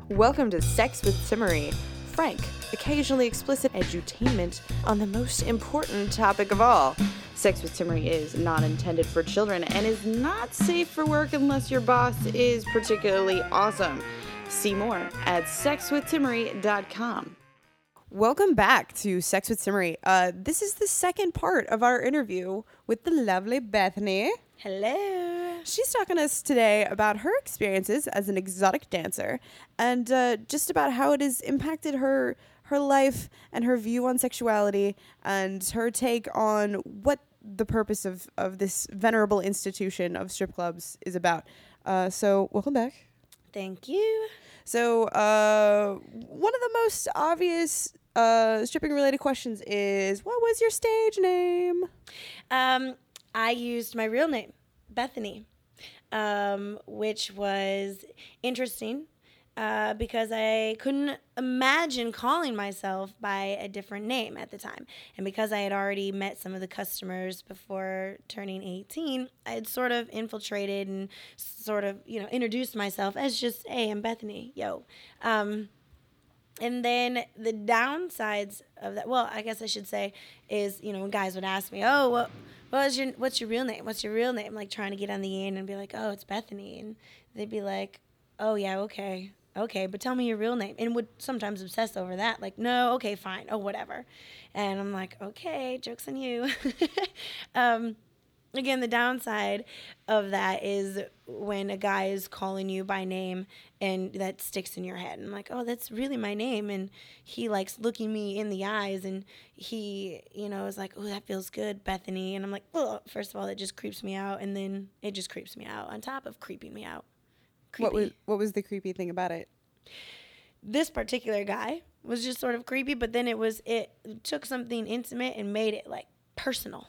Welcome to Sex with Simmery, frank, occasionally explicit edutainment on the most important topic of all. Sex with Simmery is not intended for children and is not safe for work unless your boss is particularly awesome. See more at sexwithsimmery.com. Welcome back to Sex with Simmery. This is the second part of our interview with the lovely Bethany. Hello. She's talking to us today about her experiences as an exotic dancer and just about how it has impacted her life and her view on sexuality and her take on what the purpose of this venerable institution of strip clubs is about. So welcome back. Thank you. So one of the most obvious stripping related questions is, what was your stage name? I used my real name, Bethany, which was interesting because I couldn't imagine calling myself by a different name at the time. And because I had already met some of the customers before turning 18, I had sort of infiltrated and sort of, introduced myself as just, hey, I'm Bethany, yo. And then the downsides of that, well, I guess I should say, is, when guys would ask me, oh, what's your real name? What's your real name? Like trying to get on the end and be like, oh, it's Bethany. And they'd be like, oh, yeah, okay, but tell me your real name. And would sometimes obsess over that. Like, no, okay, fine. Oh, whatever. And I'm like, okay, joke's on you. Again, the downside of that is when a guy is calling you by name and that sticks in your head. And I'm like, oh, that's really my name. And he likes looking me in the eyes and he, is like, oh, that feels good, Bethany. And I'm like, oh, first of all, that just creeps me out. And then it just creeps me out on top of creeping me out. Creepy. What was the creepy thing about it? This particular guy was just sort of creepy, but then it took something intimate and made it like personal.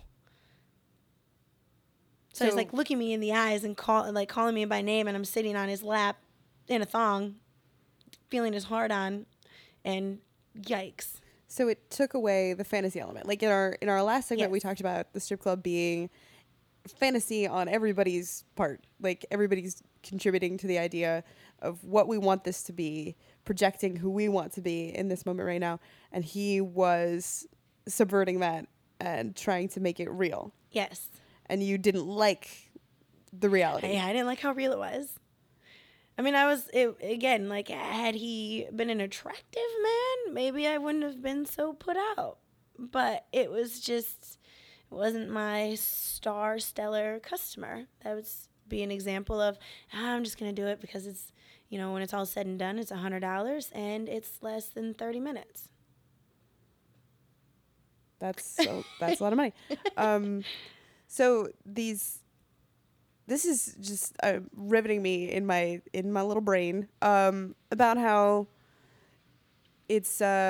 So he's like looking me in the eyes and calling me by name, and I'm sitting on his lap in a thong, feeling his heart on, and yikes. So it took away the fantasy element. Like in our last segment, Yes. We talked about the strip club being fantasy on everybody's part. Like everybody's contributing to the idea of what we want this to be, projecting who we want to be in this moment right now. And he was subverting that and trying to make it real. Yes. And you didn't like the reality. Yeah, I didn't like how real it was. I mean, like, had he been an attractive man, maybe I wouldn't have been so put out. But it wasn't my stellar customer. That would be an example of, I'm just going to do it because it's, when it's all said and done, it's $100 and it's less than 30 minutes. That's a lot of money. So this is just riveting me in my little brain about how it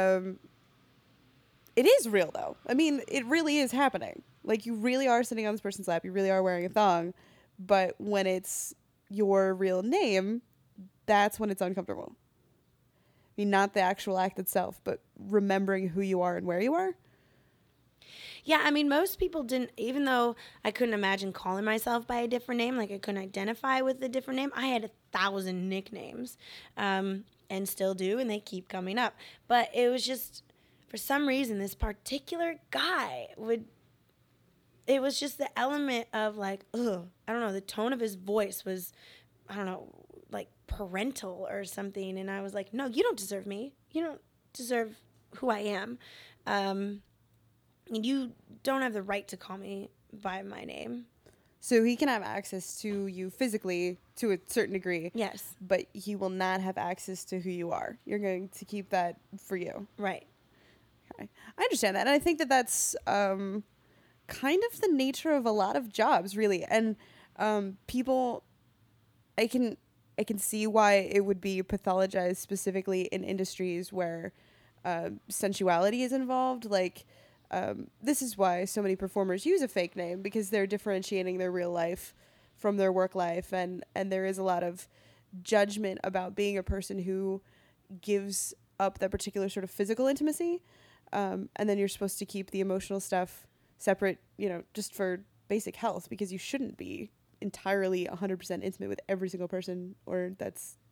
is real though. I mean, it really is happening. Like you really are sitting on this person's lap. You really are wearing a thong, but when it's your real name, that's when it's uncomfortable. I mean, not the actual act itself, but remembering who you are and where you are. Yeah, I mean, most people didn't, even though I couldn't imagine calling myself by a different name, like I couldn't identify with a different name, I had 1,000 nicknames and still do, and they keep coming up. But it was just, for some reason, this particular guy it was just the element of like, ugh, I don't know, the tone of his voice was, I don't know, like parental or something. And I was like, no, you don't deserve me. You don't deserve who I am. You don't have the right to call me by my name. So he can have access to you physically to a certain degree. Yes. But he will not have access to who you are. You're going to keep that for you. Right. Okay. I understand that. And I think that that's kind of the nature of a lot of jobs, really. And people, I can see why it would be pathologized specifically in industries where sensuality is involved. Like, this is why so many performers use a fake name, because they're differentiating their real life from their work life. And there is a lot of judgment about being a person who gives up that particular sort of physical intimacy. And then you're supposed to keep the emotional stuff separate, just for basic health, because you shouldn't be entirely 100% intimate with every single person, or that's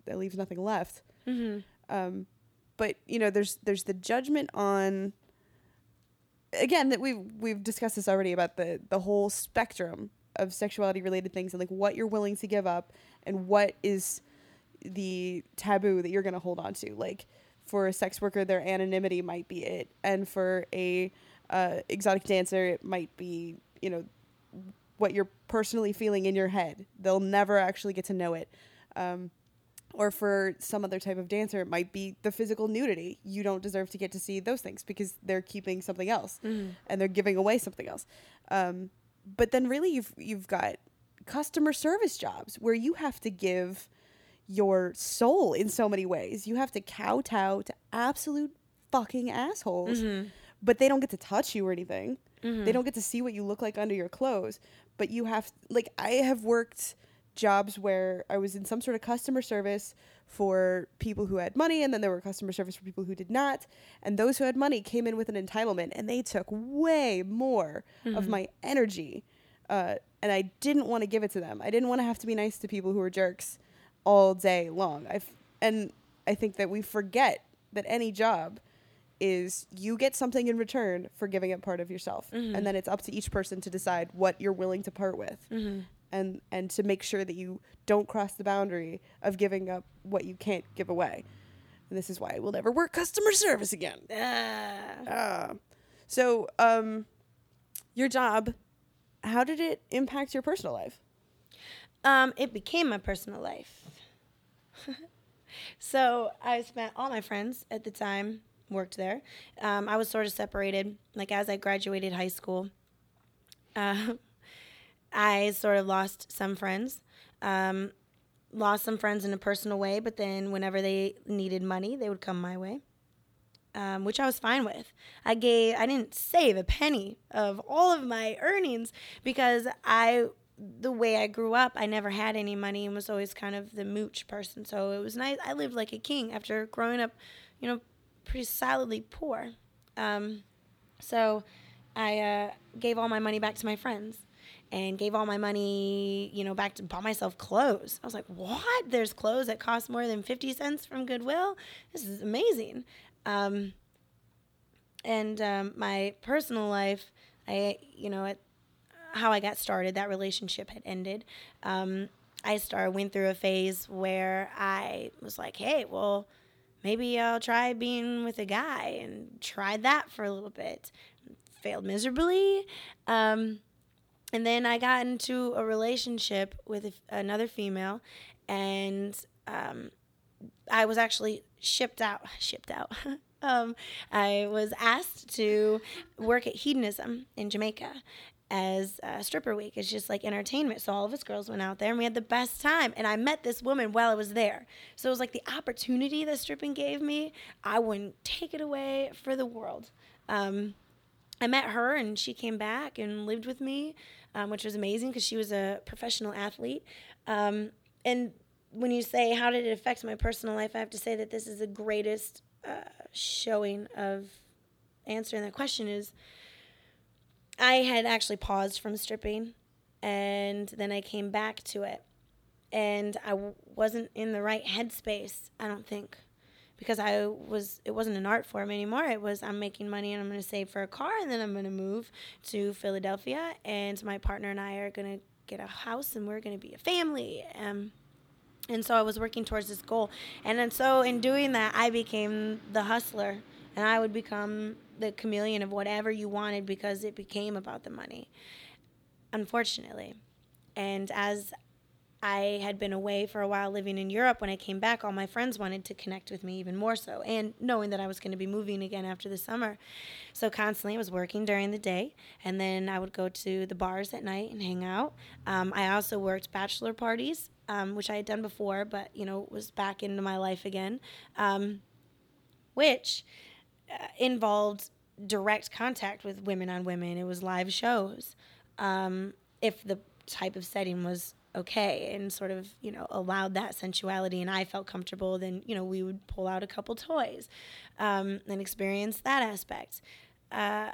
that leaves nothing left. Mm-hmm. But you know, there's the judgment on, again, that we've discussed this already about the whole spectrum of sexuality related things, and like what you're willing to give up and what is the taboo that you're going to hold on to. Like for a sex worker, their anonymity might be it, and for a exotic dancer, it might be, you know, what you're personally feeling in your head. They'll never actually get to know it. Or for some other type of dancer, it might be the physical nudity. You don't deserve to get to see those things because they're keeping something else, and they're giving away something else. But then really you've got customer service jobs where you have to give your soul in so many ways. You have to kowtow to absolute fucking assholes, but they don't get to touch you or anything. They don't get to see what you look like under your clothes. But you have, like, I have worked jobs where I was in some sort of customer service for people who had money, and then there were customer service for people who did not. And those who had money came in with an entitlement, and they took way more of my energy. And I didn't want to give it to them. I didn't want to have to be nice to people who were jerks all day long. And I think that we forget that any job is you get something in return for giving up part of yourself. And then it's up to each person to decide what you're willing to part with. And to make sure that you don't cross the boundary of giving up what you can't give away. And this is why I will never work customer service again. So, your job, how did it impact your personal life? It became my personal life. So I spent all my friends at the time worked there. I was sort of separated. Like as I graduated high school, I sort of lost some friends. Lost some friends in a personal way, but then whenever they needed money, they would come my way, which I was fine with. I didn't save a penny of all of my earnings because the way I grew up, I never had any money and was always kind of the mooch person. So it was nice. I lived like a king after growing up, you know, pretty solidly poor. So I gave all my money back to my friends and gave all my money, you know, back to buy myself clothes. I was like, what? There's clothes that cost more than 50 cents from Goodwill? This is amazing. And my personal life, how I got started, that relationship had ended. I went through a phase where I was like, hey, well, maybe I'll try being with a guy, and tried that for a little bit. Failed miserably. And then I got into a relationship with another female, and I was actually shipped out. I was asked to work at Hedonism in Jamaica as stripper week. It's just like entertainment. So all of us girls went out there and we had the best time. And I met this woman while I was there. So it was like the opportunity that stripping gave me, I wouldn't take it away for the world. I met her and she came back and lived with me, which was amazing because she was a professional athlete. And when you say, how did it affect my personal life, I have to say that this is the greatest showing of answering that question is, I had actually paused from stripping, and then I came back to it. And I wasn't in the right headspace, I don't think, because it wasn't an art form anymore. It was, I'm making money and I'm going to save for a car, and then I'm going to move to Philadelphia, and my partner and I are going to get a house, and we're going to be a family. And so I was working towards this goal. And then so in doing that, I became the hustler, and I would become the chameleon of whatever you wanted because it became about the money, unfortunately. And as I had been away for a while living in Europe, when I came back, all my friends wanted to connect with me even more so, and knowing that I was going to be moving again after the summer. So constantly I was working during the day, and then I would go to the bars at night and hang out. I also worked bachelor parties, which I had done before, but, was back into my life again, which involved direct contact with women on women. It was live shows. If the type of setting was okay and sort of, allowed that sensuality and I felt comfortable, then, we would pull out a couple toys and experience that aspect. I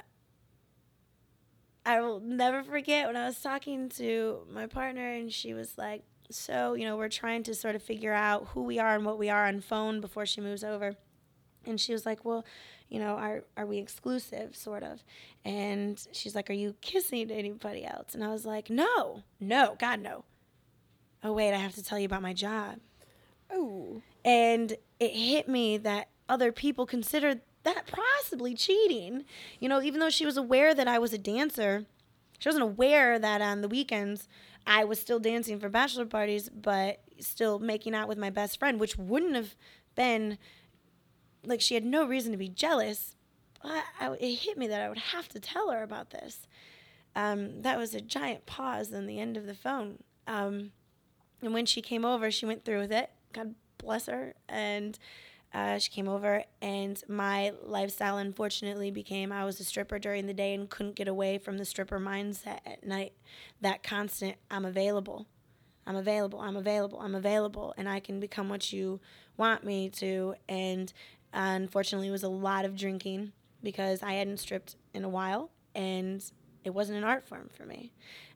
will never forget when I was talking to my partner and she was like, So, we're trying to sort of figure out who we are and what we are on phone before she moves over. And she was like, well, are we exclusive, sort of? And she's like, are you kissing anybody else? And I was like, no, God, no. Oh, wait, I have to tell you about my job. Oh. And it hit me that other people considered that possibly cheating. Even though she was aware that I was a dancer, she wasn't aware that on the weekends I was still dancing for bachelor parties, but still making out with my best friend, which wouldn't have been, like, she had no reason to be jealous. But it hit me that I would have to tell her about this. That was a giant pause on the end of the phone. And when she came over, she went through with it. God bless her. And she came over, and my lifestyle, unfortunately, became I was a stripper during the day and couldn't get away from the stripper mindset at night. That constant, I'm available, I'm available, I'm available, I'm available, and I can become what you want me to. And unfortunately, it was a lot of drinking because I hadn't stripped in a while, and it wasn't an art form for me.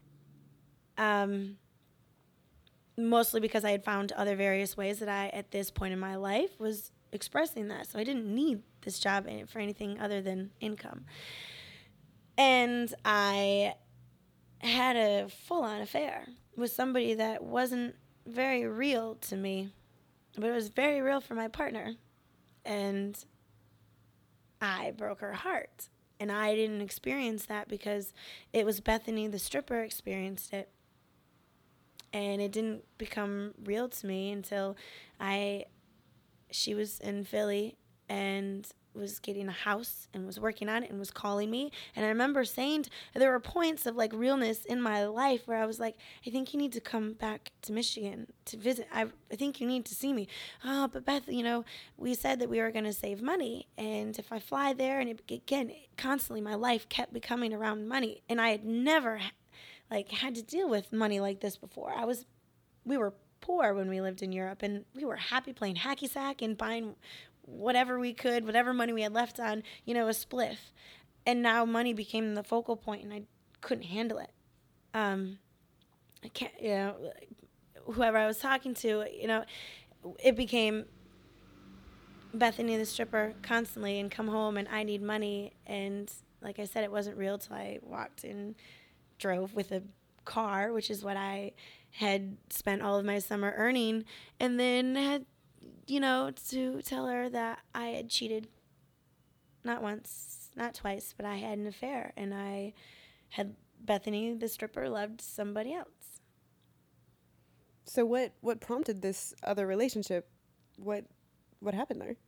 Mostly because I had found other various ways that I, at this point in my life, was expressing that. So I didn't need this job for anything other than income. And I had a full-on affair with somebody that wasn't very real to me, but it was very real for my partner. And I broke her heart. And I didn't experience that because it was Bethany, the stripper, experienced it. And it didn't become real to me until she was in Philly and was getting a house and was working on it and was calling me. And I remember saying there were points of like realness in my life where I was like, I think you need to come back to Michigan to visit. I think you need to see me. Oh, but Beth, we said that we were going to save money. And if I fly there, and constantly my life kept becoming around money. And I had never had to deal with money like this before. We were poor when we lived in Europe, and we were happy playing hacky sack and buying whatever we could, whatever money we had left on, a spliff. And now money became the focal point, and I couldn't handle it. I can't, whoever I was talking to, it became Bethany the stripper constantly, and come home and I need money. And like I said, it wasn't real till I walked in, drove with a car, which is what I had spent all of my summer earning, and then had, to tell her that I had cheated, not once, not twice, but I had an affair, and I had Bethany, the stripper, loved somebody else. So what prompted this other relationship? What happened there?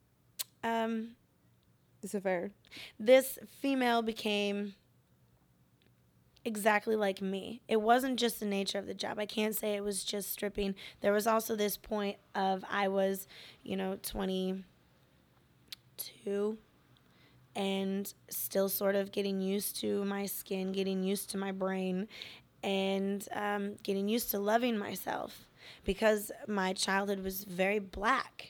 This affair. This female became exactly like me. It wasn't just the nature of the job. I can't say it was just stripping. There was also this point of I was, 22 and still sort of getting used to my skin, getting used to my brain, and getting used to loving myself because my childhood was very black,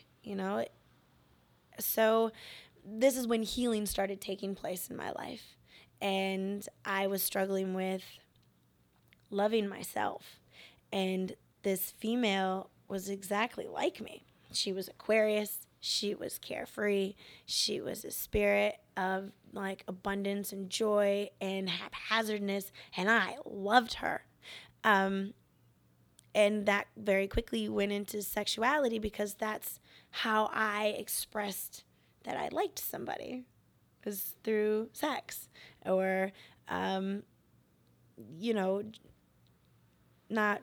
So this is when healing started taking place in my life. And I was struggling with loving myself. And this female was exactly like me. She was Aquarius. She was carefree. She was a spirit of abundance and joy and haphazardness. And I loved her. And that very quickly went into sexuality because that's how I expressed that I liked somebody, was through sex or, not,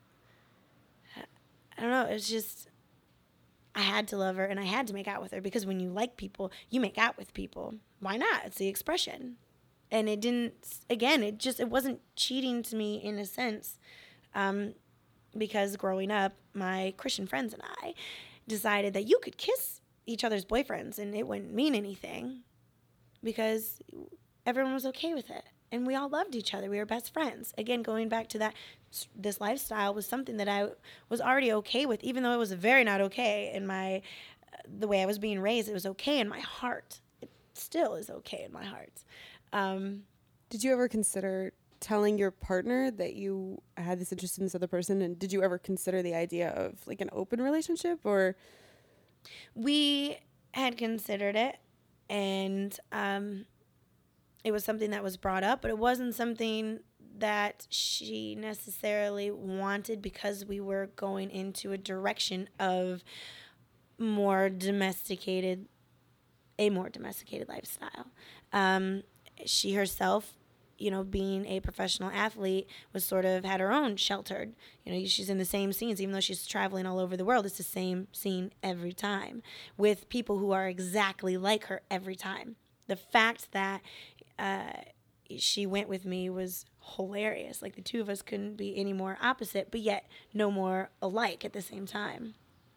I don't know, it's just, I had to love her and I had to make out with her because when you like people, you make out with people. Why not? It's the expression. And it wasn't cheating to me in a sense, because growing up, my Christian friends and I decided that you could kiss each other's boyfriends and it wouldn't mean anything because everyone was okay with it. And we all loved each other. We were best friends. Again, going back to that, this lifestyle was something that I was already okay with, even though it was very not okay in the way I was being raised. It was okay in my heart. It still is okay in my heart. Did you ever consider telling your partner that you had this interest in this other person? And did you ever consider the idea of like an open relationship or? We had considered it, and it was something that was brought up, but it wasn't something that she necessarily wanted because we were going into a direction of more domesticated, a more domesticated lifestyle. She herself, being a professional athlete, was sort of had her own sheltered. She's in the same scenes, even though she's traveling all over the world. It's the same scene every time with people who are exactly like her every time. The fact that she went with me was hilarious. Like the two of us couldn't be any more opposite, but yet no more alike at the same time.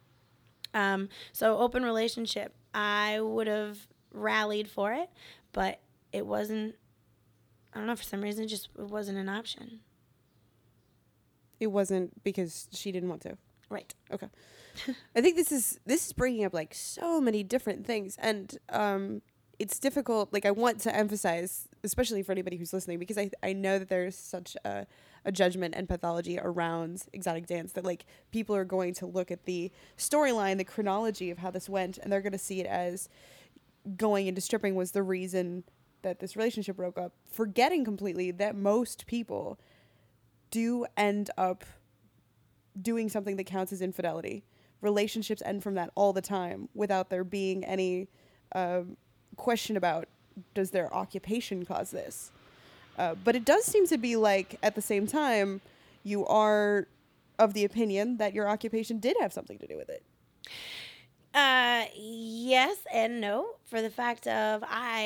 So open relationship, I would have rallied for it, but it wasn't. I don't know, for some reason, it wasn't an option. It wasn't because she didn't want to. Right. Okay. I think this is bringing up like so many different things, and it's difficult. Like I want to emphasize, especially for anybody who's listening, because I know that there's such a judgment and pathology around exotic dance that like people are going to look at the storyline, the chronology of how this went, and they're going to see it as going into stripping was the reason that this relationship broke up, forgetting completely that most people do end up doing something that counts as infidelity. Relationships end from that all the time without there being any question about, does their occupation cause this? But it does seem to be like, at the same time, you are of the opinion that your occupation did have something to do with it. Yes and no, for the fact of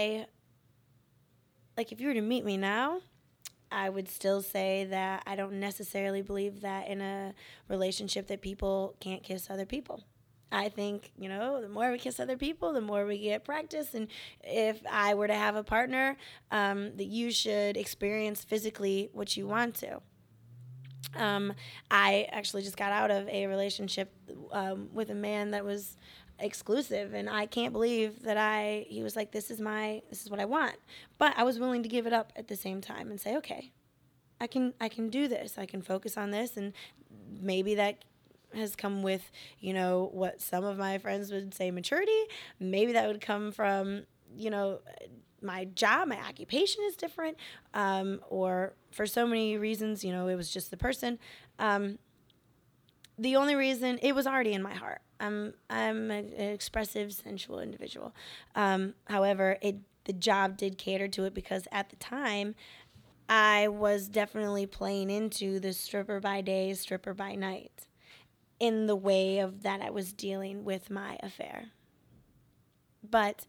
if you were to meet me now, I would still say that I don't necessarily believe that in a relationship that people can't kiss other people. I think, the more we kiss other people, the more we get practice. And if I were to have a partner, that you should experience physically what you want to. I actually just got out of a relationship with a man that was exclusive, and I can't believe that he was like, this is what I want. But I was willing to give it up at the same time and say, okay, I can do this. I can focus on this, and maybe that has come with, what some of my friends would say maturity. Maybe that would come from, my job, my occupation is different, or for so many reasons, it was just the person. The only reason, it was already in my heart. I'm an expressive, sensual individual. However, the job did cater to it because at the time, I was definitely playing into the stripper by day, stripper by night, in the way of that I was dealing with my affair. But,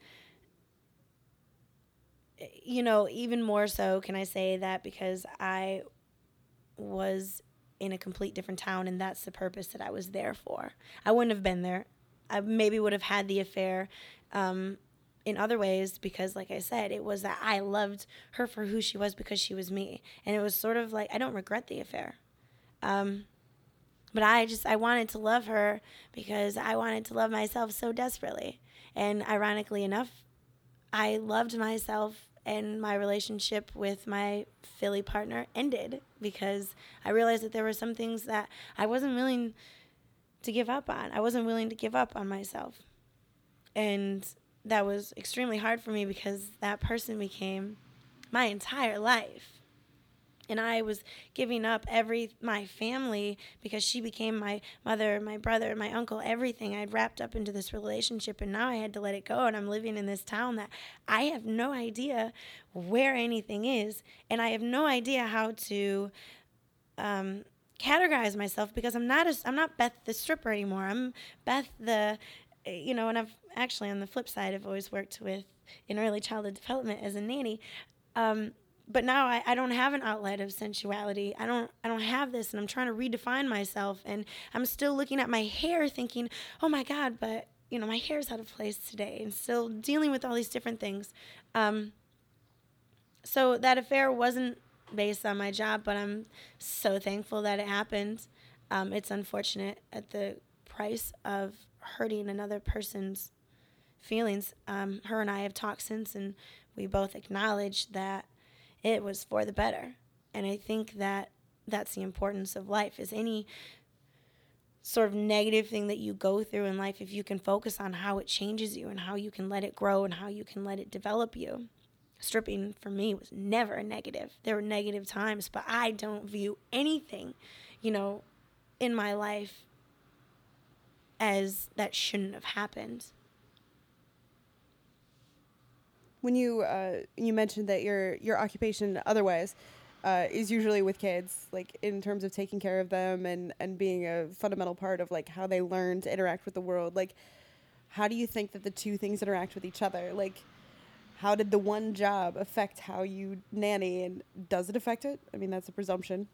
even more so can I say that because I was in a complete different town, and that's the purpose that I was there for. I wouldn't have been there. I maybe would have had the affair in other ways because, like I said, it was that I loved her for who she was because she was me. And it was sort of like, I don't regret the affair. But I wanted to love her because I wanted to love myself so desperately. And ironically enough, I loved myself, and my relationship with my Philly partner ended because I realized that there were some things that I wasn't willing to give up on. I wasn't willing to give up on myself. And that was extremely hard for me because that person became my entire life. And I was giving up my family because she became my mother, my brother, my uncle, everything. I'd wrapped up into this relationship, and now I had to let it go. And I'm living in this town that I have no idea where anything is, and I have no idea how to categorize myself because I'm not Beth the stripper anymore. I'm Beth the, and I've actually, on the flip side, I've always worked in early childhood development as a nanny. But now I don't have an outlet of sensuality. I don't have this, and I'm trying to redefine myself. And I'm still looking at my hair thinking, oh my God, but my hair's out of place today, and still dealing with all these different things. So that affair wasn't based on my job, but I'm so thankful that it happened. It's unfortunate at the price of hurting another person's feelings. Her and I have talked since, and we both acknowledge that it was for the better. And I think that that's the importance of life, is any sort of negative thing that you go through in life, if you can focus on how it changes you and how you can let it grow and how you can let it develop you. Stripping for me was never a negative. There were negative times, but I don't view anything, in my life as that shouldn't have happened. When you mentioned that your occupation otherwise is usually with kids, like in terms of taking care of them and being a fundamental part of like how they learn to interact with the world, like how do you think that the two things interact with each other? Like how did the one job affect how you nanny, and does it affect it? I mean, that's a presumption.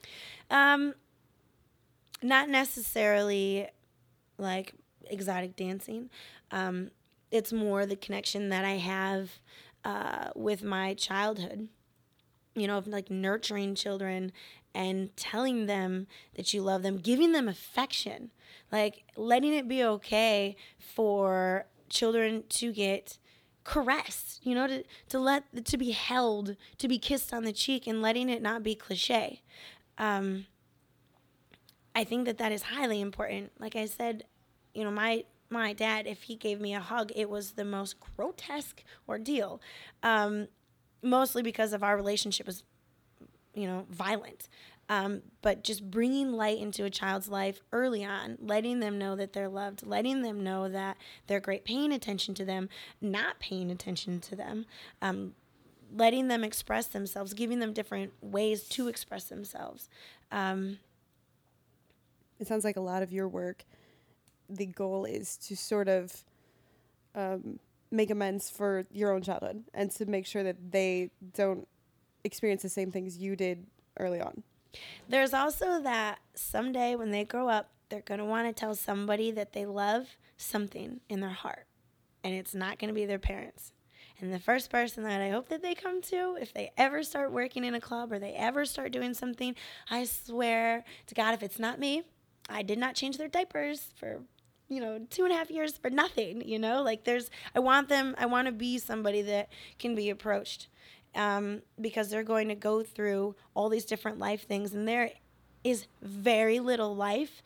Not necessarily like exotic dancing. It's more the connection that I have with my childhood, of like nurturing children and telling them that you love them, giving them affection, like letting it be okay for children to get caressed, to be held, to be kissed on the cheek, and letting it not be cliche. I think that is highly important. Like I said, my dad, if he gave me a hug, it was the most grotesque ordeal. Mostly because of our relationship was, violent. But just bringing light into a child's life early on, letting them know that they're loved, letting them know that they're great, paying attention to them, not paying attention to them, letting them express themselves, giving them different ways to express themselves. It sounds like a lot of your work, the goal is to sort of make amends for your own childhood and to make sure that they don't experience the same things you did early on. There's also that someday when they grow up, they're going to want to tell somebody that they love something in their heart, and it's not going to be their parents. And the first person that I hope that they come to, if they ever start working in a club or they ever start doing something, I swear to God, if it's not me, I did not change their diapers for 2.5 years for nothing, like I want to be somebody that can be approached, because they're going to go through all these different life things, and there is very little life,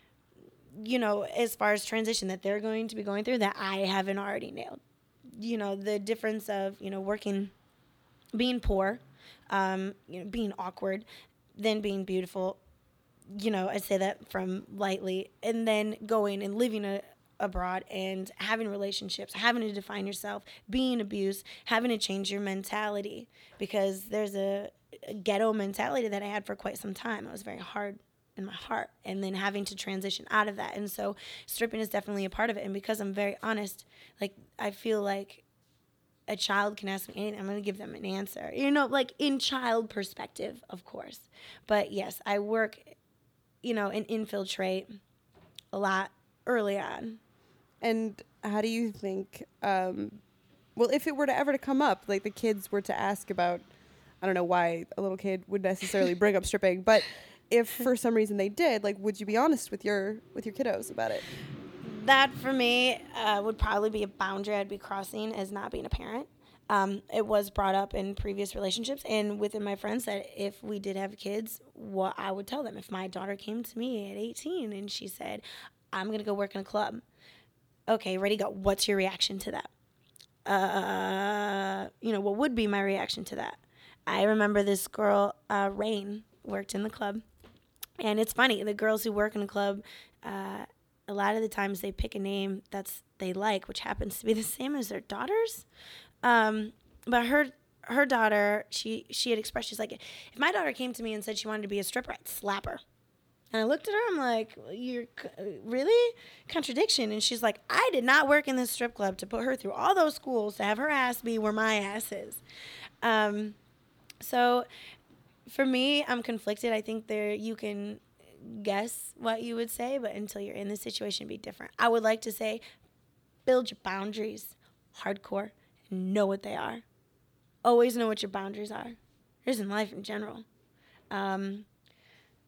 as far as transition that they're going to be going through that I haven't already nailed. The difference of, working, being poor, being awkward, then being beautiful. I say that from lightly, and then going and living abroad and having relationships, having to define yourself, being abused, having to change your mentality, because there's a ghetto mentality that I had for quite some time. It was very hard in my heart, and then having to transition out of that. And so stripping is definitely a part of it. And because I'm very honest, like I feel like a child can ask me anything, I'm going to give them an answer, like in child perspective, of course. But yes, I work and infiltrate a lot early on. And how do you think, if it were to ever to come up, like the kids were to ask about, I don't know why a little kid would necessarily bring up stripping, but if for some reason they did, like, would you be honest with your kiddos about it? That for me would probably be a boundary I'd be crossing as not being a parent. It was brought up in previous relationships and within my friends that if we did have kids, what I would tell them. If my daughter came to me at 18 and she said, I'm going to go work in a club. Okay, ready, go. What's your reaction to that? What would be my reaction to that? I remember this girl, Rain, worked in the club. And it's funny, the girls who work in a club, a lot of the times they pick a name they like, which happens to be the same as their daughter's. But her daughter, she had expressed, she's like, if my daughter came to me and said she wanted to be a stripper, I'd slap her. And I looked at her, I'm like, you're really? Contradiction. And she's like, I did not work in this strip club to put her through all those schools to have her ass be where my ass is. So for me, I'm conflicted. I think you can guess what you would say, but until you're in the situation, it'd be different. I would like to say, build your boundaries hardcore. Know what they are. Always know what your boundaries are. Just in life in general.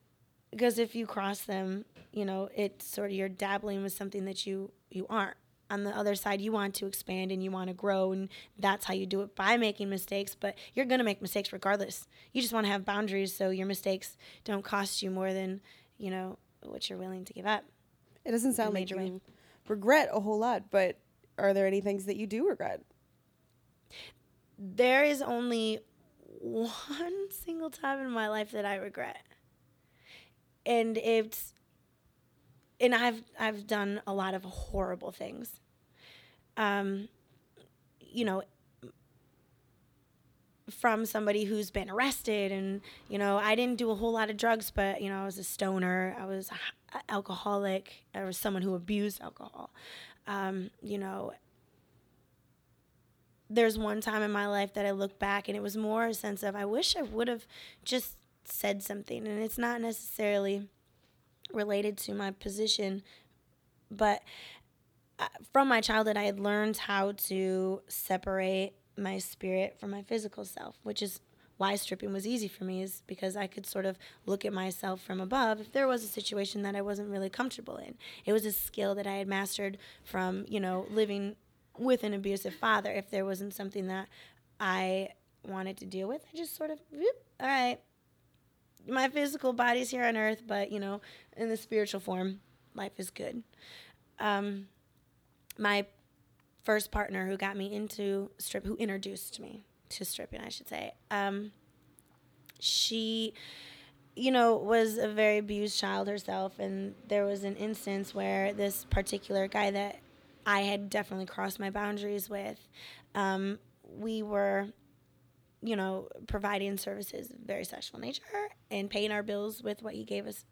Because if you cross them, it's sort of you're dabbling with something that you aren't. on the other side, you want to expand and you want to grow, and that's how you do it, by making mistakes. But you're going to make mistakes regardless. You just want to have boundaries so your mistakes don't cost you more than, what you're willing to give up. It doesn't sound like you regret a whole lot, but are there any things that you do regret? There is only one single time in my life that I regret. And I've done a lot of horrible things. From somebody who's been arrested, and, I didn't do a whole lot of drugs, but, I was a stoner. I was an alcoholic. I was someone who abused alcohol. There's one time in my life that I look back and it was more a sense of, I wish I would have just said something. And it's not necessarily related to my position, but from my childhood, I had learned how to separate my spirit from my physical self, which is why stripping was easy for me, is because I could sort of look at myself from above if there was a situation that I wasn't really comfortable in. It was a skill that I had mastered from, living with an abusive father. If there wasn't something that I wanted to deal with, I just sort of, all right, my physical body's here on earth, but, in the spiritual form, life is good. My first partner who got me into who introduced me to stripping, I should say, she, was a very abused child herself, and there was an instance where this particular guy that I had definitely crossed my boundaries with, we were, providing services of very sexual nature and paying our bills with what he gave us.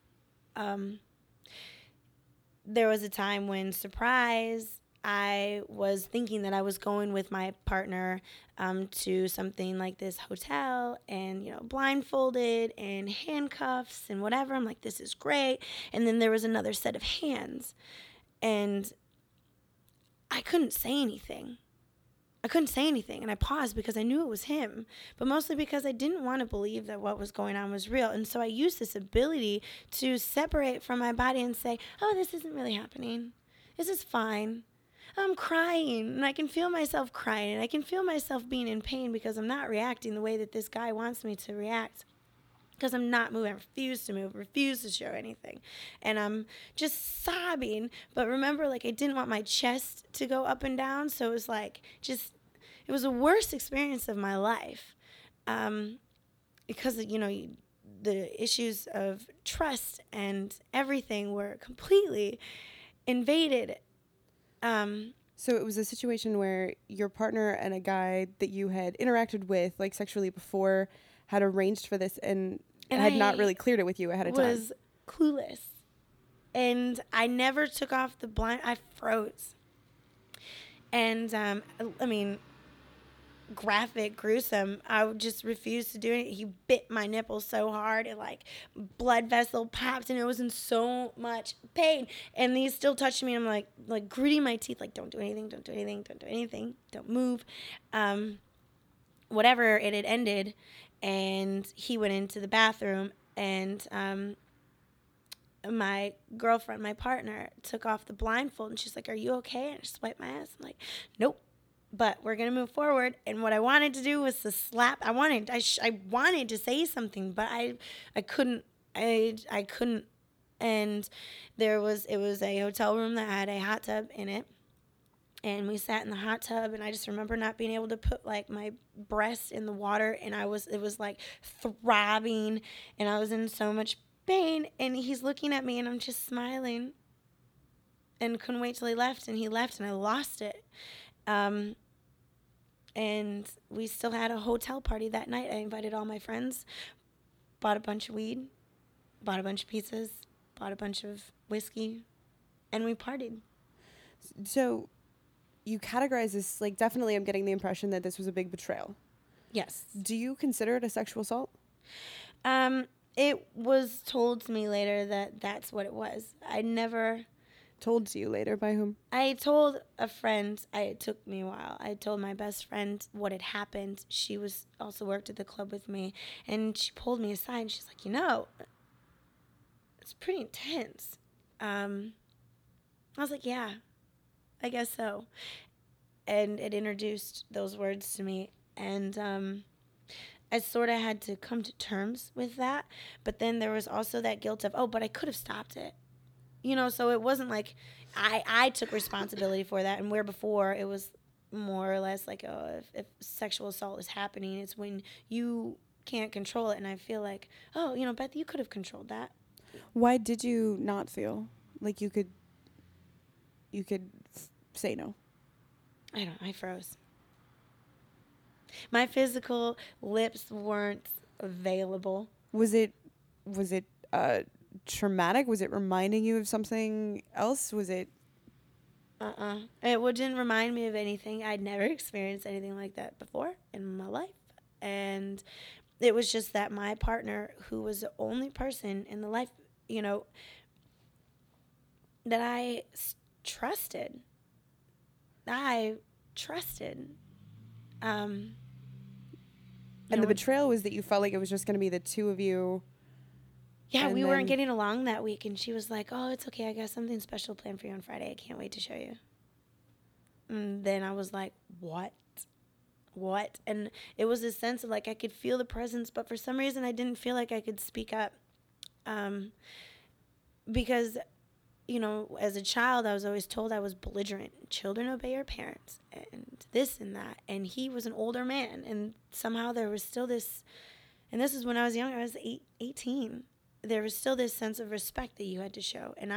There was a time when, surprise, I was thinking that I was going with my partner to something like this hotel, and, blindfolded and handcuffs and whatever. I'm like, this is great. And then there was another set of hands, and I couldn't say anything. And I paused because I knew it was him, but mostly because I didn't want to believe that what was going on was real. And so I used this ability to separate from my body and say, oh, this isn't really happening. This is fine. I'm crying, and I can feel myself crying, and I can feel myself being in pain because I'm not reacting the way that this guy wants me to react. Because I'm not moving. I refuse to move, refuse to show anything. And I'm just sobbing. But remember, I didn't want my chest to go up and down. So it was it was the worst experience of my life. Because, the issues of trust and everything were completely invaded. So it was a situation where your partner and a guy that you had interacted with, sexually before, had arranged for this and had not really cleared it with you ahead of time. I was clueless. And I never took off the blind. I froze. And, graphic, gruesome. I just refused to do it. He bit my nipple so hard, it blood vessel popped, and it was in so much pain. And he still touched me, and I'm like gritting my teeth, don't do anything, don't do anything, don't do anything, don't move. Whatever, it had ended. And he went into the bathroom, and my girlfriend, my partner, took off the blindfold, and she's like, are you okay? And I just wiped my ass. I'm like, nope, but we're going to move forward. And what I wanted to do was to slap. I wanted to say something, but I couldn't. I couldn't. And it was a hotel room that had a hot tub in it. And we sat in the hot tub, and I just remember not being able to put my breast in the water, and it was throbbing, and I was in so much pain. And he's looking at me, and I'm just smiling, and couldn't wait till he left. And he left, and I lost it. And we still had a hotel party that night. I invited all my friends, bought a bunch of weed, bought a bunch of pizzas, bought a bunch of whiskey, and we partied. So you categorize this, definitely I'm getting the impression that this was a big betrayal. Yes. Do you consider it a sexual assault? It was told to me later that that's what it was. I never... Told to you later? By whom? I told a friend. It took me a while. I told my best friend what had happened. She was also worked at the club with me, and she pulled me aside, and she's like, it's pretty intense. I was like, yeah. I guess so. And it introduced those words to me. And I sort of had to come to terms with that. But then there was also that guilt of, oh, but I could have stopped it. So it wasn't like I took responsibility for that. And where before it was more or less like, oh, if sexual assault is happening, it's when you can't control it. And I feel like, oh, Beth, you could have controlled that. Why did you not feel like you could say no? I don't know. I froze. My physical lips weren't available. Was it traumatic? Was it reminding you of something else? Was it? It didn't remind me of anything. I'd never experienced anything like that before in my life. And it was just that my partner, who was the only person in the life, that I trusted. And the betrayal was that you felt like it was just going to be the two of you. Yeah, we weren't getting along that week, and she was like, oh, it's okay. I got something special planned for you on Friday. I can't wait to show you. And then I was like, what? And it was a sense of like I could feel the presence, but for some reason I didn't feel like I could speak up. Because, as a child, I was always told I was belligerent. Children obey your parents and this and that. And he was an older man. And somehow there was still this, and this is when I was young, I was 18. There was still this sense of respect that you had to show. And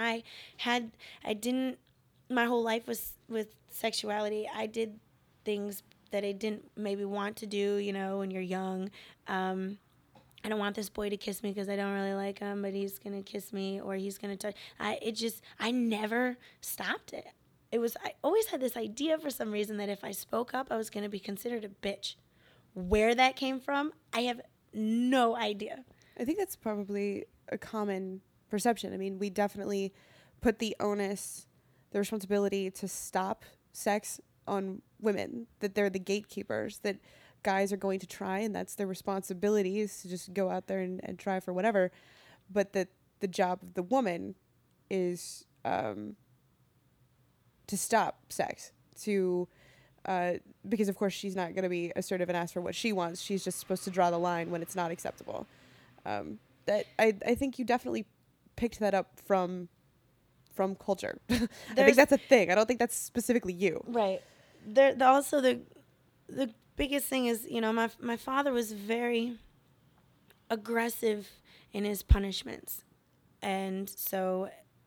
my whole life was with sexuality. I did things that I didn't maybe want to do, when you're young. I don't want this boy to kiss me because I don't really like him, but he's going to kiss me or he's going to touch. I never stopped it. I always had this idea for some reason that if I spoke up, I was going to be considered a bitch. Where that came from, I have no idea. I think that's probably a common perception. I mean, we definitely put the responsibility to stop sex on women, that they're the gatekeepers, that guys are going to try, and that's their responsibility is to just go out there and try for whatever. But that the job of the woman is to stop sex, because of course she's not going to be assertive and ask for what she wants. She's just supposed to draw the line when it's not acceptable. That I think you definitely picked that up from culture. I think that's a thing. I don't think that's specifically you. Right. Also the biggest thing is, my father was very aggressive in his punishments. And so,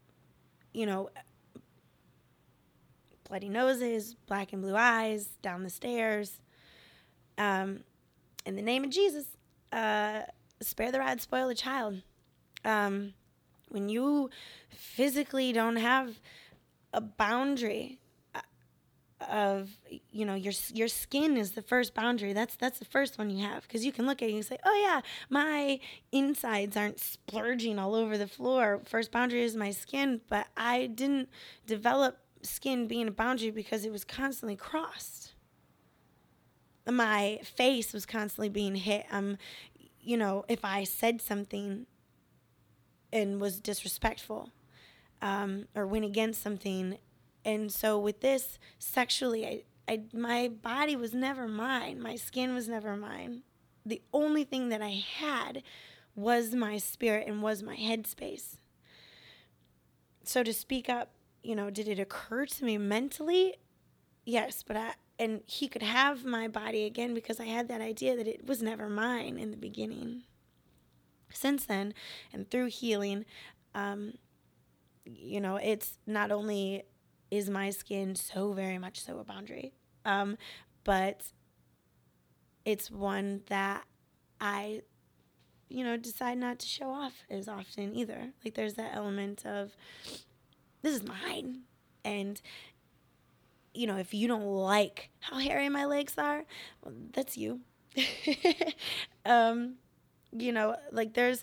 bloody noses, black and blue eyes, down the stairs. In the name of Jesus, spare the rod, spoil the child. When you physically don't have a boundary of, your skin is the first boundary. That's the first one you have, because you can look at it and say, oh yeah, my insides aren't splurging all over the floor. First boundary is my skin, but I didn't develop skin being a boundary because it was constantly crossed. My face was constantly being hit. If I said something and was disrespectful, or went against something. And so with this, sexually, my body was never mine. My skin was never mine. The only thing that I had was my spirit and was my headspace. So to speak up, did it occur to me mentally? Yes, and he could have my body again because I had that idea that it was never mine in the beginning. Since then, and through healing, it's not only is my skin so very much so a boundary, but it's one that I, decide not to show off as often either. Like there's that element of, this is mine. And, if you don't like how hairy my legs are, well, that's you. Like there's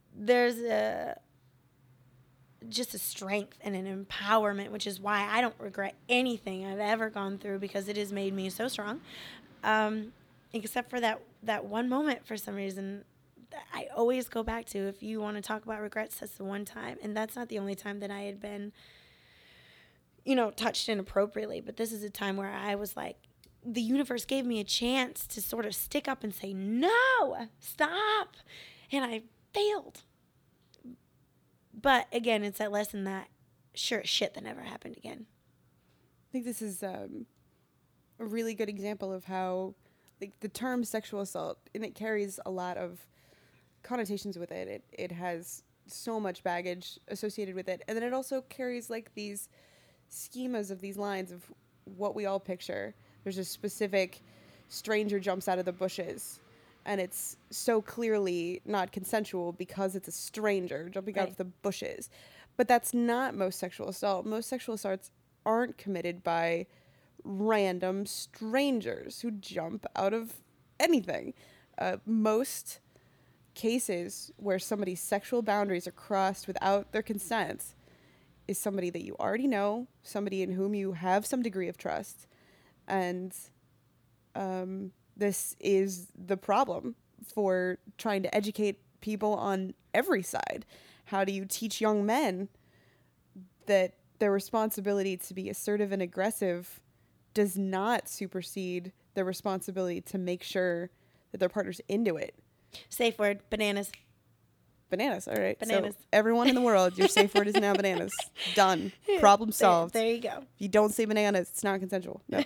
just a strength and an empowerment, which is why I don't regret anything I've ever gone through, because it has made me so strong. Except for that one moment, for some reason, I always go back to, if you want to talk about regrets, that's the one time. And that's not the only time that I had been, touched inappropriately. But this is a time where I was like, the universe gave me a chance to sort of stick up and say, no, stop. And I failed. But again, it's that lesson that sure as shit that never happened again. I think this is a really good example of how, like, the term sexual assault, and it carries a lot of connotations with it. It has so much baggage associated with it. And then it also carries, like, these schemas of these lines of what we all picture. There's a specific stranger jumps out of the bushes, and it's so clearly not consensual because it's a stranger jumping out of the bushes. But that's not most sexual assault. Most sexual assaults aren't committed by random strangers who jump out of anything. Most cases where somebody's sexual boundaries are crossed without their consent is somebody that you already know, somebody in whom you have some degree of trust. And this is the problem for trying to educate people on every side. How do you teach young men that their responsibility to be assertive and aggressive does not supersede their responsibility to make sure that their partner's into it? Safe word, bananas. Bananas, all right. Bananas. So everyone in the world, your safe word is now bananas. Done. Problem solved. There you go. If you don't say bananas, it's not consensual. No.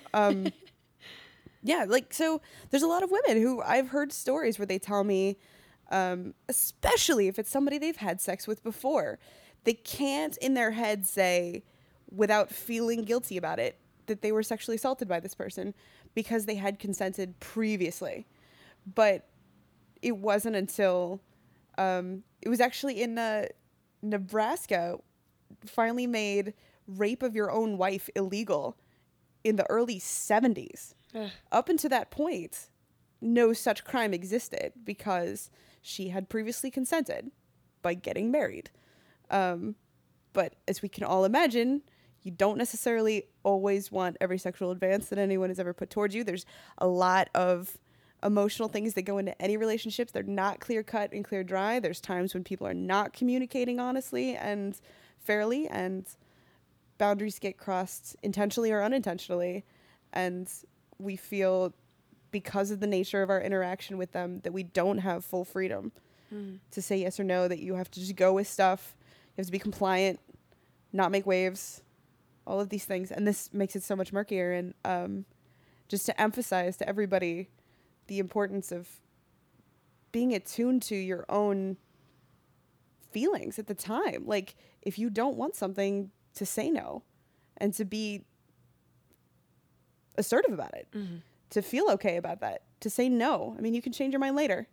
Yeah, like, so there's a lot of women who I've heard stories where they tell me, especially if it's somebody they've had sex with before, they can't in their head say, without feeling guilty about it, that they were sexually assaulted by this person because they had consented previously. But it wasn't until it was actually in Nebraska finally made rape of your own wife illegal in the early 70s. Ugh. Up until that point, no such crime existed because she had previously consented by getting married. But as we can all imagine, you don't necessarily always want every sexual advance that anyone has ever put towards you. There's a lot of emotional things that go into any relationships. They're not clear cut and clear dry. There's times when people are not communicating honestly and fairly, and boundaries get crossed intentionally or unintentionally. And we feel, because of the nature of our interaction with them, that we don't have full freedom to say yes or no, that you have to just go with stuff. You have to be compliant, not make waves, all of these things. And this makes it so much murkier. And just to emphasize to everybody the importance of being attuned to your own feelings at the time. Like, if you don't want something, to say no and to be assertive about it, to feel okay about that, to say no. I mean, you can change your mind later.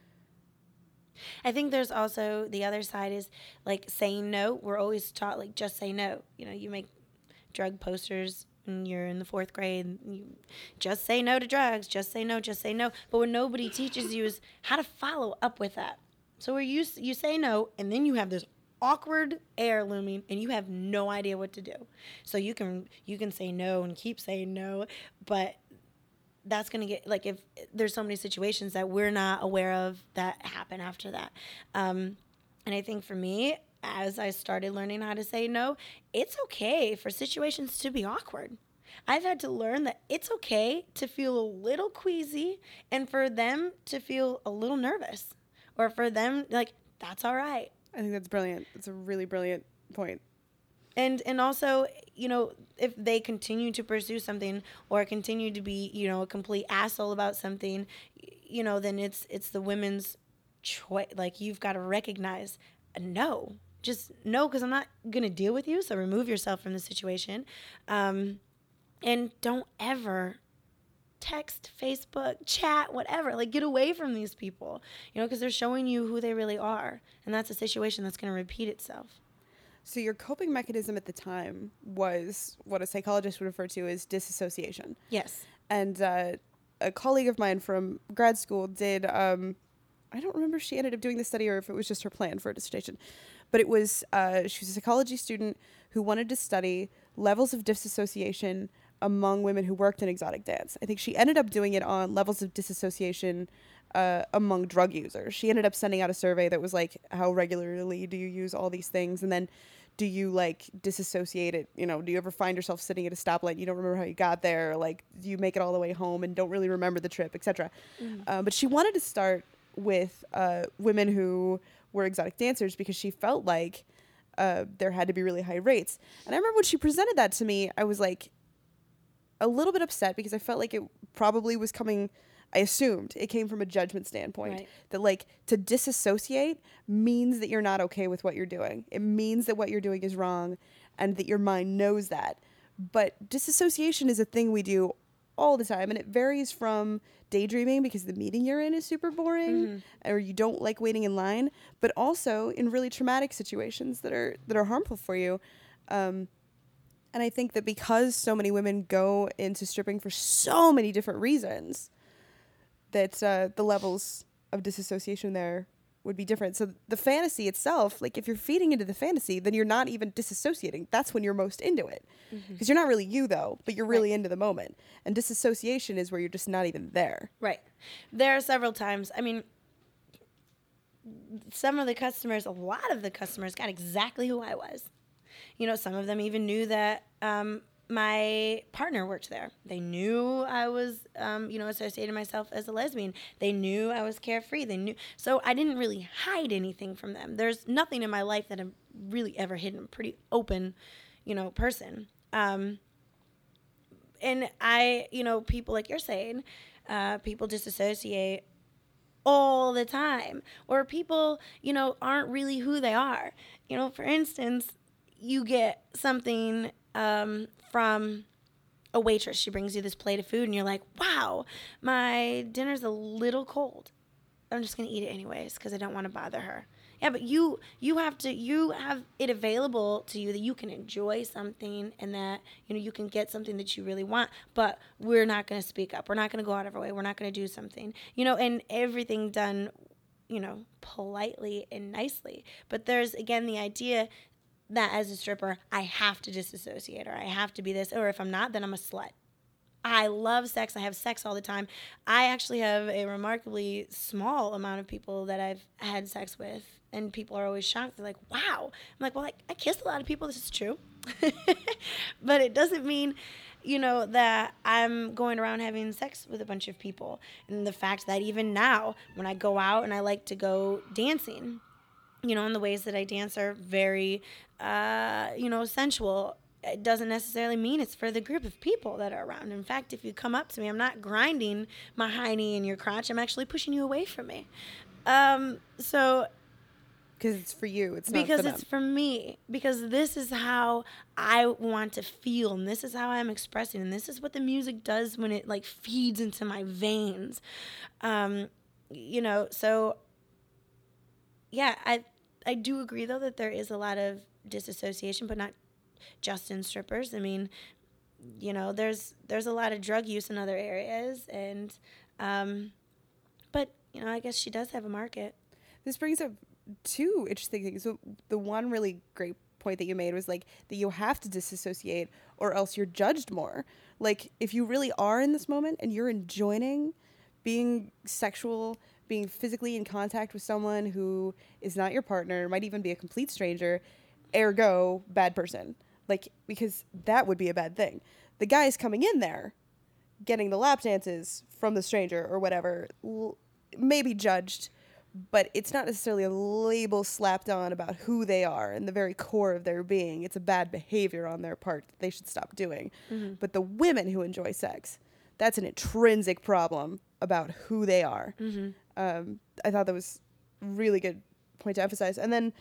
I think there's also the other side is, like, saying no. We're always taught, like, just say no. You make drug posters and you're in the 4th grade, you just say no to drugs, just say no, just say no. But what nobody teaches you is how to follow up with that. So where you say no, and then you have this awkward air looming, and you have no idea what to do. So you can say no and keep saying no, but that's going to get, like, if there's so many situations that we're not aware of that happen after that. And I think for me, as I started learning how to say no, it's okay for situations to be awkward. I've had to learn that it's okay to feel a little queasy and for them to feel a little nervous, or for them, like, that's all right. I think that's brilliant. It's a really brilliant point. And also, if they continue to pursue something or continue to be, a complete asshole about something, then it's the women's choice. Like, you've got to recognize no. Just no, because I'm not going to deal with you, so remove yourself from the situation. And don't ever text, Facebook, chat, whatever. Like, get away from these people, because they're showing you who they really are. And that's a situation that's going to repeat itself. So your coping mechanism at the time was what a psychologist would refer to as disassociation. Yes. And a colleague of mine from grad school did, I don't remember if she ended up doing the study or if it was just her plan for a dissertation, but it was, she was a psychology student who wanted to study levels of disassociation among women who worked in exotic dance. I think she ended up doing it on levels of disassociation among drug users. She ended up sending out a survey that was like, how regularly do you use all these things? And then do you like disassociate it? You know, do you ever find yourself sitting at a stoplight? You don't remember how you got there. Like, do you make it all the way home and don't really remember the trip, etc. But she wanted to start with women who were exotic dancers because she felt like there had to be really high rates. And I remember when she presented that to me, I was like a little bit upset because I felt like it probably was coming. I assumed it came from a judgment standpoint, Right. that like to disassociate means that you're not okay with what you're doing. It means that what you're doing is wrong and that your mind knows that. But disassociation is a thing we do all the time, and it varies from daydreaming because the meeting you're in is super boring or you don't like waiting in line, but also in really traumatic situations that are harmful for you. And I think that because so many women go into stripping for so many different reasons, that the levels of disassociation there would be different. So the fantasy itself, like if you're feeding into the fantasy, then you're not even disassociating. That's when you're most into it. Because you're not really you, though, but you're really into the moment. And disassociation is where you're just not even there. Right. There are several times. I mean, some of the customers, a lot of the customers got exactly who I was. You know, some of them even knew that my partner worked there. They knew I was, associated myself as a lesbian. They knew I was carefree. They knew. So I didn't really hide anything from them. There's nothing in my life that I've really ever hidden. I'm a pretty open, person. And I, people like you're saying, people disassociate all the time. Or people, aren't really who they are. For instance, you get something from a waitress. She brings you this plate of food and you're like, wow, my dinner's a little cold. I'm just going to eat it anyways because I don't want to bother her. Yeah, but you have it available to you that you can enjoy something and that, you can get something that you really want, but we're not going to speak up. We're not going to go out of our way. We're not going to do something, and everything done, politely and nicely. But there's, again, the idea that as a stripper, I have to disassociate, or I have to be this, or if I'm not, then I'm a slut. I love sex. I have sex all the time. I actually have a remarkably small amount of people that I've had sex with, and people are always shocked. They're like, wow. I'm like, well, I kiss a lot of people. This is true. But it doesn't mean, that I'm going around having sex with a bunch of people. And the fact that even now, when I go out and I like to go dancing, and the ways that I dance are very, sensual. It doesn't necessarily mean it's for the group of people that are around. In fact, if you come up to me, I'm not grinding my hiney in your crotch. I'm actually pushing you away from me. So... Because it's for you. It's not because for them. it's for me. Because this is how I want to feel, and this is how I'm expressing, and this is what the music does when it, like, feeds into my veins. So... Yeah, I do agree, though, that there is a lot of disassociation, but not just in strippers. I mean, there's a lot of drug use in other areas, and, but, I guess she does have a market. This brings up two interesting things. So the one really great point that you made was, like, that you have to disassociate or else you're judged more. Like, if you really are in this moment and you're enjoying being sexual, being physically in contact with someone who is not your partner, might even be a complete stranger, ergo, bad person. Like, because that would be a bad thing. The guy's coming in there, getting the lap dances from the stranger or whatever, may be judged, but it's not necessarily a label slapped on about who they are and the very core of their being. It's a bad behavior on their part that they should stop doing. Mm-hmm. But the women who enjoy sex, that's an intrinsic problem about who they are. Mm-hmm. I thought that was a really good point to emphasize. And then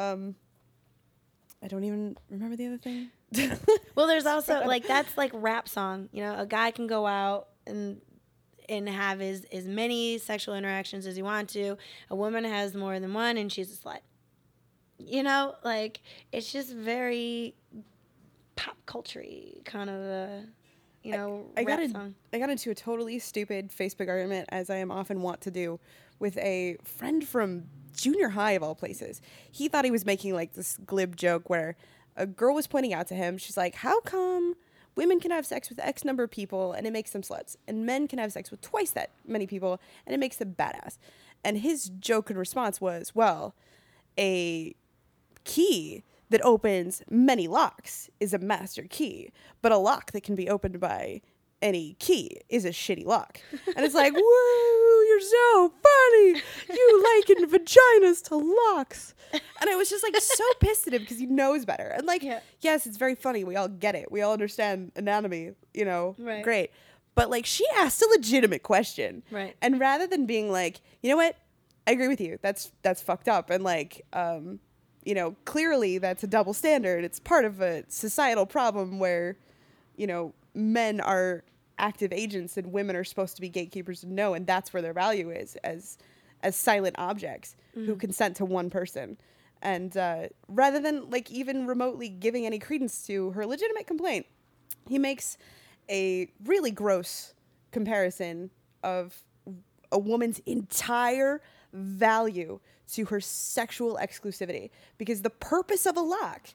I don't even remember the other thing. Well, there's also, like, that's like rap song. A guy can go out and have as many sexual interactions as he wants to. A woman has more than one, and she's a slut. Like, it's just very pop culture-y kind of a... I got into a totally stupid Facebook argument, as I am often wont to do, with a friend from junior high of all places. He thought he was making, like, this glib joke where a girl was pointing out to him, she's like, how come women can have sex with X number of people and it makes them sluts, and men can have sex with twice that many people and it makes them badass? And his joke in response was, well, a key that opens many locks is a master key, but a lock that can be opened by any key is a shitty lock. And it's like, woo, you're so funny. You liken vaginas to locks. And I was just like so pissed at him because he knows better. And like, yes, it's very funny. We all get it. We all understand anatomy, you know, great. But like, she asked a legitimate question. Right. And rather than being like, you know what? I agree with you. That's fucked up. And like, you know, clearly that's a double standard. It's part of a societal problem where, you know, men are active agents and women are supposed to be gatekeepers and know, and that's where their value is as silent objects who consent to one person. And rather than like even remotely giving any credence to her legitimate complaint, he makes a really gross comparison of a woman's entire value to her sexual exclusivity, because the purpose of a lock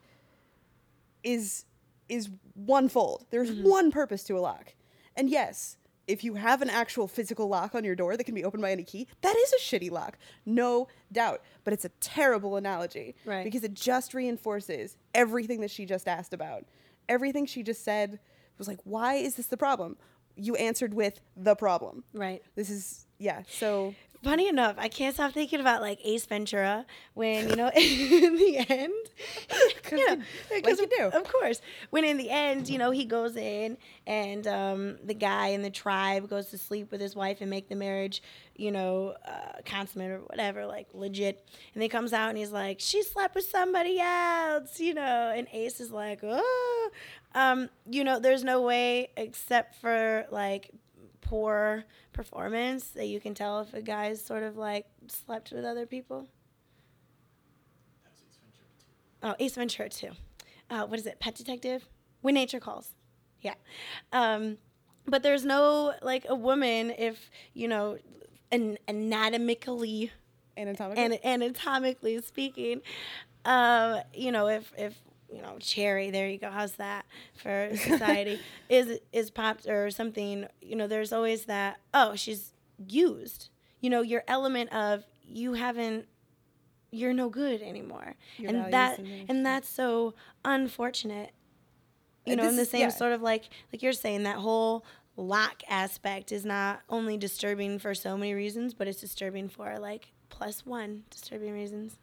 is onefold. There's one purpose to a lock. And yes, if you have an actual physical lock on your door that can be opened by any key, that is a shitty lock, no doubt. But it's a terrible analogy, right? Because it just reinforces everything that she just asked about. Everything she just said was like, why is this the problem? You answered with the problem. Right. This is, yeah, so... Funny enough, I can't stop thinking about like Ace Ventura when, you know, in the end, like you do. Of course. When in the end, you know, he goes in and the guy in the tribe goes to sleep with his wife and make the marriage, you know, consummate or whatever, like legit. And he comes out and he's like, she slept with somebody else, you know, and Ace is like, oh, you know, there's no way except for like poor performance that you can tell if a guy's sort of like slept with other people. That was Ace Ventura 2. What is it? Pet Detective? When Nature Calls. Yeah. But there's no like a woman, if you know, anatomically speaking, you know, if you know, Cherry, there you go, how's that for society, is popped or something, you know, there's always that, oh, she's used. You know, your element of you're no good anymore. And that's so unfortunate. You know, in the same sort of like you're saying, that whole lock aspect is not only disturbing for so many reasons, but it's disturbing for like +1 disturbing reasons.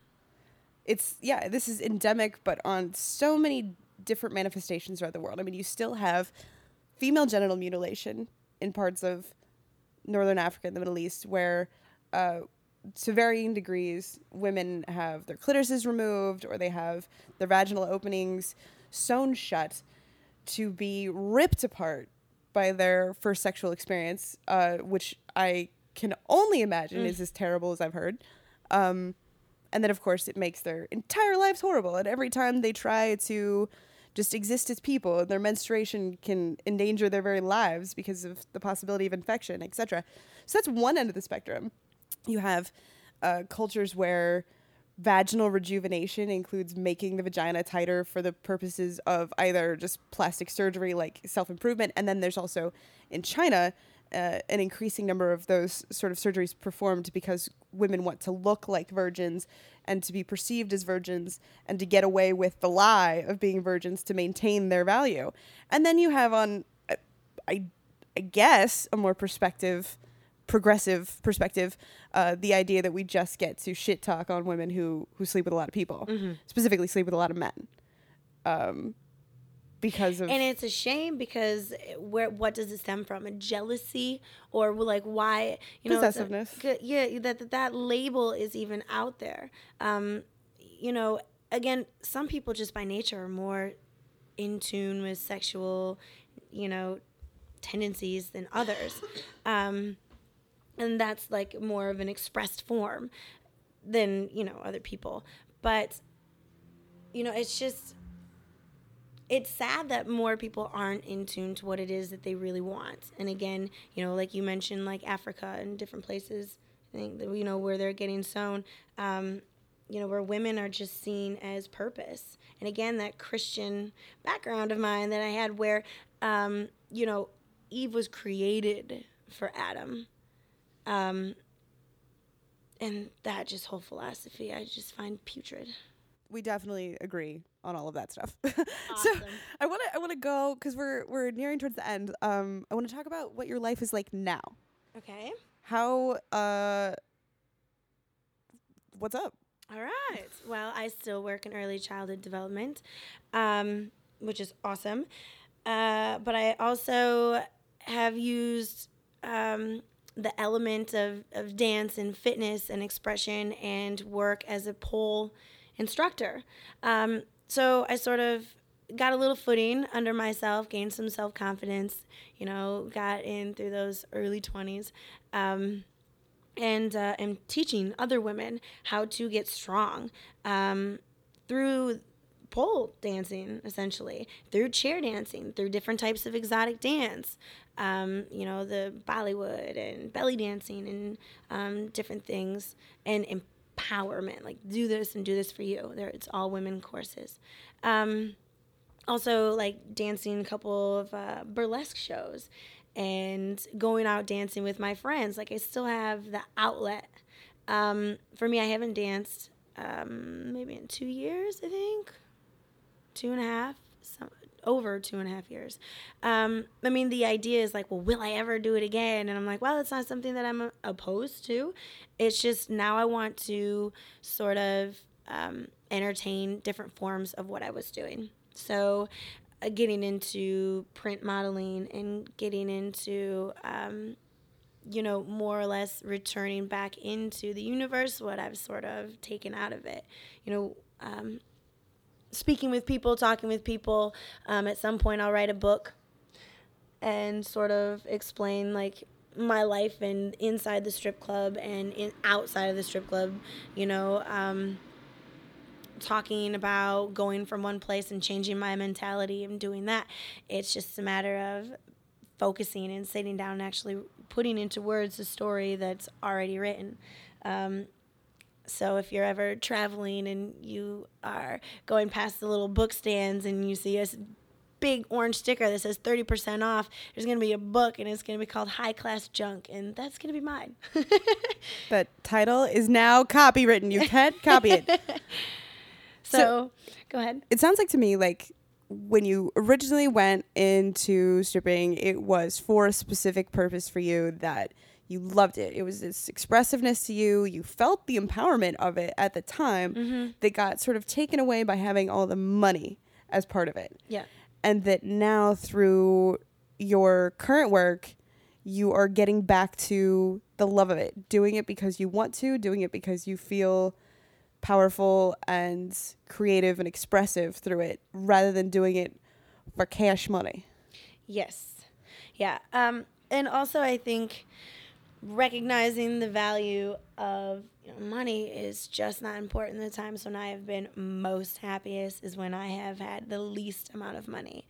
This is endemic, but on so many different manifestations throughout the world. I mean, you still have female genital mutilation in parts of Northern Africa and the Middle East where, to varying degrees, women have their clitorises removed or they have their vaginal openings sewn shut to be ripped apart by their first sexual experience, which I can only imagine is as terrible as I've heard. And then, of course, it makes their entire lives horrible. And every time they try to just exist as people, their menstruation can endanger their very lives because of the possibility of infection, etc. So that's one end of the spectrum. You have cultures where vaginal rejuvenation includes making the vagina tighter for the purposes of either just plastic surgery, like self-improvement. And then there's also, in China, an increasing number of those sort of surgeries performed because women want to look like virgins and to be perceived as virgins and to get away with the lie of being virgins to maintain their value. And then you have on, I guess, a more progressive perspective, the idea that we just get to shit talk on women who sleep with a lot of people, specifically sleep with a lot of men. Because of, and it's a shame because what does it stem from? A jealousy or like why, you know, possessiveness? That label is even out there. You know, again, some people just by nature are more in tune with sexual, you know, tendencies than others, and that's like more of an expressed form than, you know, other people. But you know, it's sad that more people aren't in tune to what it is that they really want. And again, you know, like you mentioned, like Africa and different places, I think that, you know, where they're getting sown, you know, where women are just seen as purpose. And again, that Christian background of mine that I had where, you know, Eve was created for Adam. And that just whole philosophy I just find putrid. We definitely agree on all of that stuff. So Awesome. I want to go because we're nearing towards the end. I want to talk about what your life is like now. Okay. How what's up? All right. Well, I still work in early childhood development, which is awesome. But I also have used the element of dance and fitness and expression and work as a pole instructor. So I sort of got a little footing under myself, gained some self-confidence, got in through those early 20s. And am teaching other women how to get strong through pole dancing, essentially, through chair dancing, through different types of exotic dance, the Bollywood and belly dancing and different things, and empowerment, like do this and do this for you. It's all women courses. Also, like dancing a couple of burlesque shows and going out dancing with my friends. Like I still have the outlet. For me, I haven't danced maybe in 2 years, I think. 2.5, over 2.5 years. I mean, the idea is like, well, will I ever do it again? And I'm like, well, it's not something that I'm opposed to. It's just now I want to sort of entertain different forms of what I was doing. So getting into print modeling and getting into, more or less returning back into the universe what I've sort of taken out of it. Speaking with people, talking with people. At some point, I'll write a book and sort of explain like my life and inside the strip club and outside of the strip club. Talking about going from one place and changing my mentality and doing that. It's just a matter of focusing and sitting down and actually putting into words the story that's already written. So if you're ever traveling and you are going past the little book stands and you see a big orange sticker that says 30% off, there's going to be a book and it's going to be called High Class Junk, and that's going to be mine. That title is now copywritten. You can't copy it. So go ahead. It sounds like to me like when you originally went into stripping, it was for a specific purpose for you that you loved it. It was this expressiveness to you. You felt the empowerment of it at the time that got sort of taken away by having all the money as part of it. Yeah. And that now through your current work, you are getting back to the love of it, doing it because you want to, doing it because you feel powerful and creative and expressive through it rather than doing it for cash money. Yes. Yeah. And also I think recognizing the value of money is just not important. The times when I have been most happiest is when I have had the least amount of money.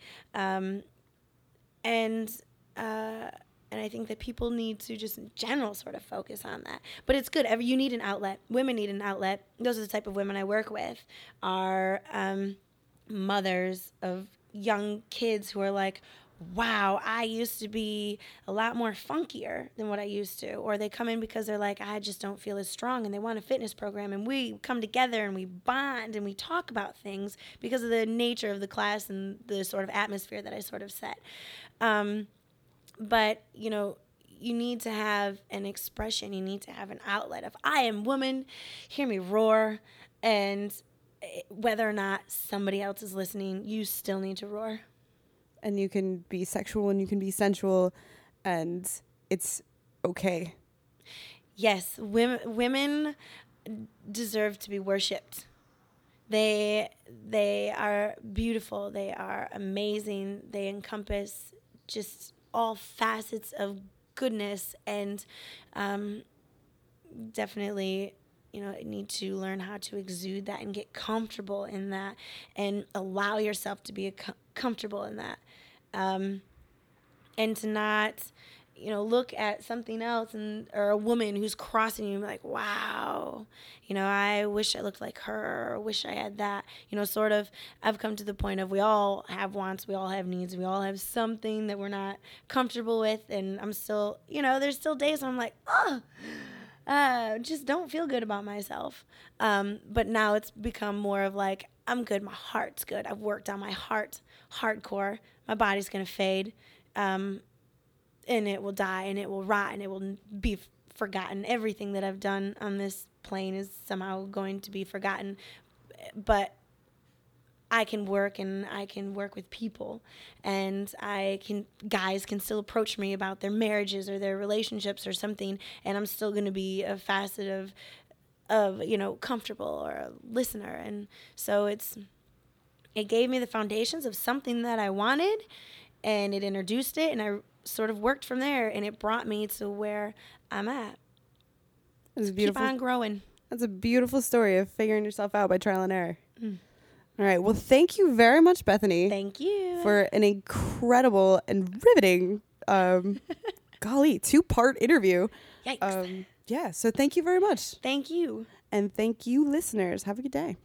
And I think that people need to just in general sort of focus on that. But it's good. You need an outlet. Women need an outlet. Those are the type of women I work with are mothers of young kids who are like, wow, I used to be a lot more funkier than what I used to. Or they come in because they're like, I just don't feel as strong, and they want a fitness program. And we come together and we bond and we talk about things because of the nature of the class and the sort of atmosphere that I sort of set. But, you need to have an expression. You need to have an outlet of, I am woman, hear me roar. And whether or not somebody else is listening, you still need to roar. And you can be sexual and you can be sensual, and it's okay. Yes, women deserve to be worshipped. They are beautiful. They are amazing. They encompass just all facets of goodness, and definitely need to learn how to exude that and get comfortable in that and allow yourself to be comfortable in that, and to not look at something else or a woman who's crossing you and be like, wow, I wish I looked like her, or wish I had that. Sort of, I've come to the point of we all have wants, we all have needs, we all have something that we're not comfortable with, and I'm still, there's still days when I'm like, just don't feel good about myself. But now it's become more of like, I'm good. My heart's good. I've worked on my heart hardcore. My body's going to fade, and it will die, and it will rot, and it will be forgotten. Everything that I've done on this plane is somehow going to be forgotten. But I can work, and I can work with people, and guys can still approach me about their marriages or their relationships or something, and I'm still going to be a facet of comfortable or a listener. And so it gave me the foundations of something that I wanted, and it introduced it, and I sort of worked from there, and it brought me to where I'm at. That's beautiful. Keep on growing. That's a beautiful story of figuring yourself out by trial and error. All right. Well, thank you very much, Bethany. Thank you. For an incredible and riveting, 2-part interview. Yikes. Yeah. So thank you very much. Thank you. And thank you, listeners. Have a good day.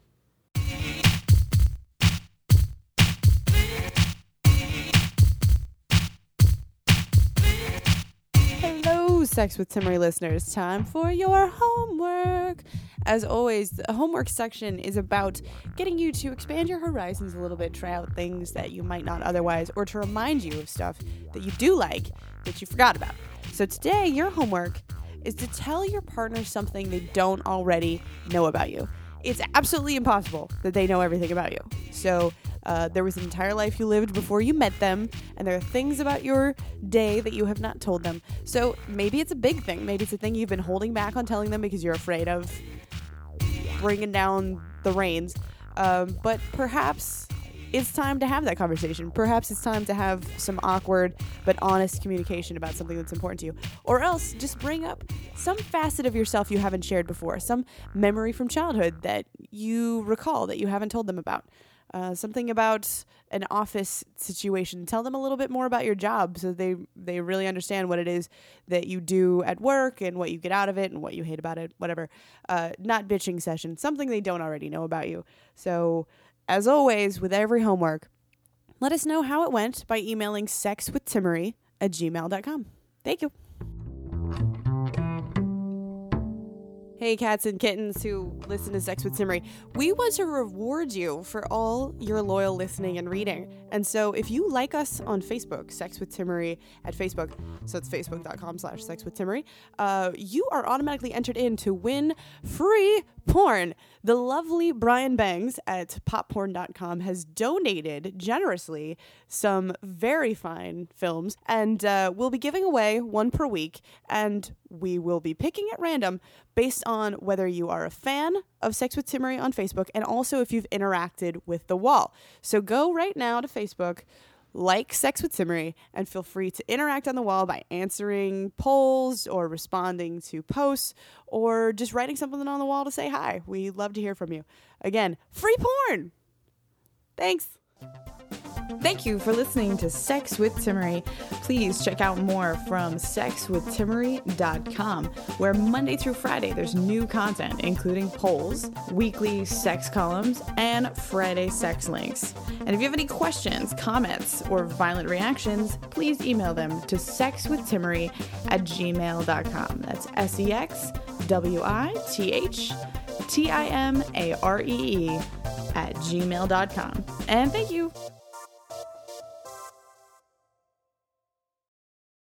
Hello, Sex with Timmery listeners. Time for your homework. As always, the homework section is about getting you to expand your horizons a little bit, try out things that you might not otherwise, or to remind you of stuff that you do like that you forgot about. So today, your homework is to tell your partner something they don't already know about you. It's absolutely impossible that they know everything about you. So there was an entire life you lived before you met them, and there are things about your day that you have not told them. So maybe it's a big thing. Maybe it's a thing you've been holding back on telling them because you're afraid of bringing down the reins. But perhaps it's time to have that conversation. Perhaps it's time to have some awkward but honest communication about something that's important to you. Or else just bring up some facet of yourself you haven't shared before, some memory from childhood that you recall that you haven't told them about. Something about an office situation. Tell them a little bit more about your job so they really understand what it is that you do at work and what you get out of it and what you hate about it, whatever. Not bitching session, something they don't already know about you. So, as always, with every homework, let us know how it went by emailing sexwithtimmery@gmail.com. Thank you. Hey, cats and kittens who listen to Sex with Timmery. We want to reward you for all your loyal listening and reading. And so if you like us on Facebook, Sex with Timmery at Facebook, so it's facebook.com/sexwithtimmery, you are automatically entered in to win free porn. The lovely Brian Bangs at popporn.com has donated generously some very fine films, and we'll be giving away one per week, and we will be picking at random based on whether you are a fan of Sex with Timmery on Facebook and also if you've interacted with the wall. So go right now to Facebook, like Sex with Timmery, and feel free to interact on the wall by answering polls or responding to posts or just writing something on the wall to say hi. We love to hear from you. Again, free porn! Thanks! Thank you for listening to Sex with Timmery. Please check out more from sexwithtimmery.com, where Monday through Friday there's new content, including polls, weekly sex columns, and Friday sex links. And if you have any questions, comments, or violent reactions, please email them to sexwithtimmery@gmail.com. That's SEXWITHTIMAREE@gmail.com. And thank you.